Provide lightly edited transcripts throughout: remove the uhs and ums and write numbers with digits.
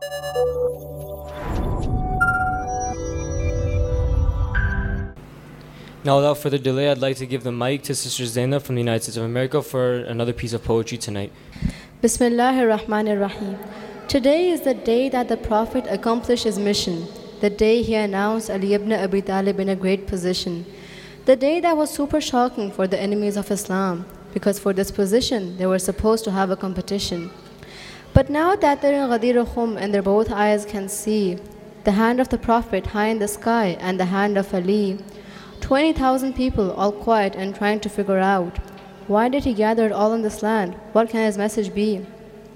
Now, without further delay, I'd like to give the mic to Sister Zainab from the United States of America for another piece of poetry tonight. Bismillahir Rahmanir Rahim. Today is the day that the Prophet accomplished his mission, the day he announced Ali ibn Abi Talib in a great position, the day that was super shocking for the enemies of Islam, because for this position they were supposed to have a competition. But now that they're in Ghadir Khum and their both eyes can see the hand of the Prophet high in the sky and the hand of Ali, 20,000 people all quiet and trying to figure out, why did he gather it all in this land? What can his message be?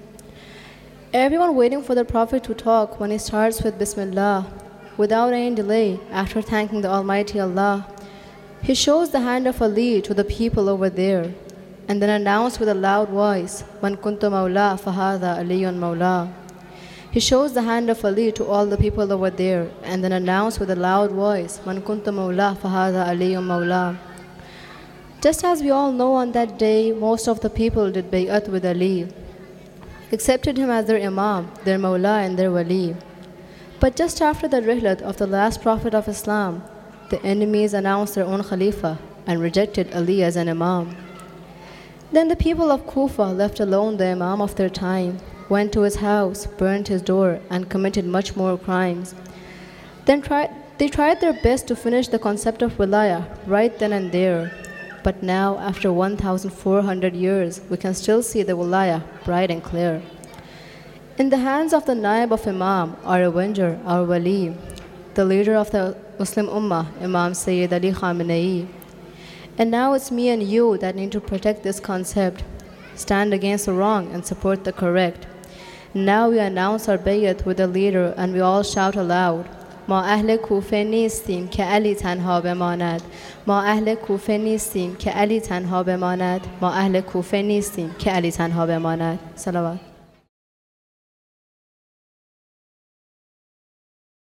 Everyone waiting for the Prophet to talk when he starts with Bismillah. Without any delay, after thanking the Almighty Allah, he shows the hand of Ali to the people over there, and then announced with a loud voice, Man kuntu mawla fahadha aliyun mawla. He shows the hand of Ali to all the people over there, and then announced with a loud voice, Man kuntu mawla fahadha aliyun mawla. Just as we all know, on that day, most of the people did bay'at with Ali, accepted him as their Imam, their Mawla and their Wali. But just after the rihlat of the last Prophet of Islam, the enemies announced their own Khalifa and rejected Ali as an Imam. Then the people of Kufa, left alone the Imam of their time, went to his house, burned his door, and committed much more crimes. Then they tried their best to finish the concept of Wilayah right then and there. But now, after 1,400 years, we can still see the Wilayah bright and clear. In the hands of the Naib of Imam, our avenger, our Wali, the leader of the Muslim Ummah, Imam Sayyid Ali Khamenei. And now it's me and you that need to protect this concept, stand against the wrong and support the correct. Now we announce our bayat with the leader and we all shout aloud, ما اهل کوفه نیستیم که علی تنها بماند ما اهل کوفه نیستیم که علی تنها بماند ما اهل کوفه نیستیم که علی تنها بماند. صلوات.